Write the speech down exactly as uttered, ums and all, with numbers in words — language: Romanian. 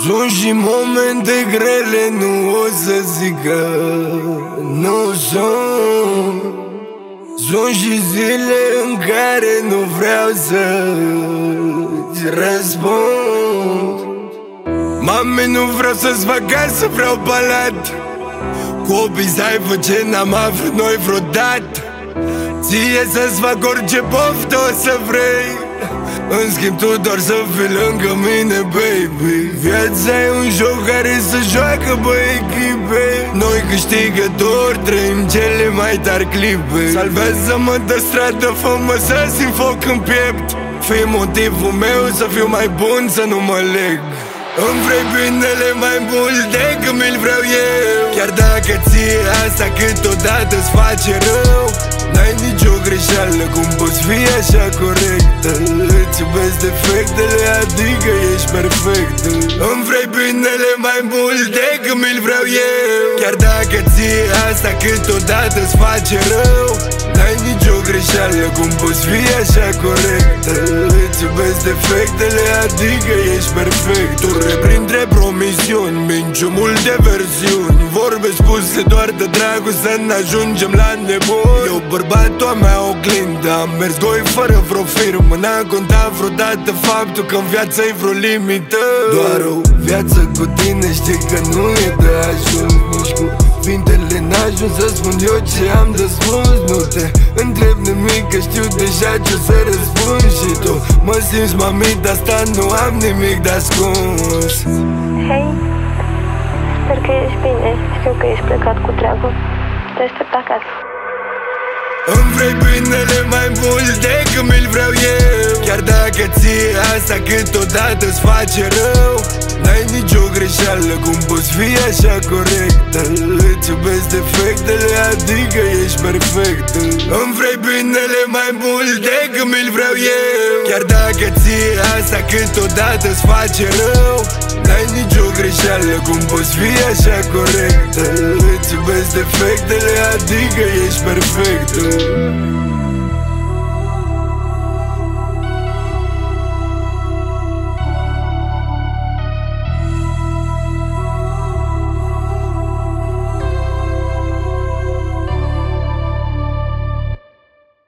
Sunt și momente grele, nu o să zic că nu sunt. Sunt și zile în care nu vreau să-ți răspund. Mami, nu vreau să-ți fac casă, vreau palat. Copii să aibă ce n-am avut noi vreodată. Ție să-ți fac orice poftă o să vrei. În schimb tu doar să fii lângă mine, baby. Viața e un joc care se joacă pe echipe. Noi câștigători trăim cele mai tari clipe. Salvează-mă de stradă, fă-mă să simt foc în piept. Fii motivul meu să fiu mai bun, să nu mă leg. Îmi vrei binele mai mult decât mi-l vreau eu. Chiar dacă ție asta câteodată-ți face rău. N-ai nicio greșeală, cum poți fi așa corectă. Îți iubesc defectele, adică ești perfectă. Îmi vrei binele mai mult decât mi-l vreau eu. Chiar dacă ție asta câteodată-ți face rău. N-ai nicio greșeală, cum poți fi așa corectă. Îți iubesc defectele, adică ești perfect. Tu printre promisiuni, minci multe versiuni. Vorbe spuse doar de dragul să ne ajungem la nebun. Eu bărbatul a mea oglindă, am mers goi fără vreo firmă. N-a contat vreodată faptul că în viață e vreo limită. Doar o viață cu tine știi că nu e de ajuns. Nici cu cuvintele n-ajung să spun eu ce am de spus. Nu te întreb nimic că știu deja ce o să răspund. Și tu mă simți mami, de asta nu am nimic de ascuns. Hei, sper că ești bine. Știu că ești plecat cu treabă. Te aștept acasă. Îmi vrei binele mai mult decât mi-l vreau eu. Chiar dacă ție asta câteodată-ți face rău. N-ai nicio greșeală, cum poți fi așa corectă. Îți iubesc defectele, adică ești perfectă. Îmi vrei binele mai mult decât mi-l vreau eu. Chiar dacă ție asta câteodată-ți face rău. N-ai nicio greșeală, cum poți fi așa corectă. Îți iubesc defectele, adică ești perfectă.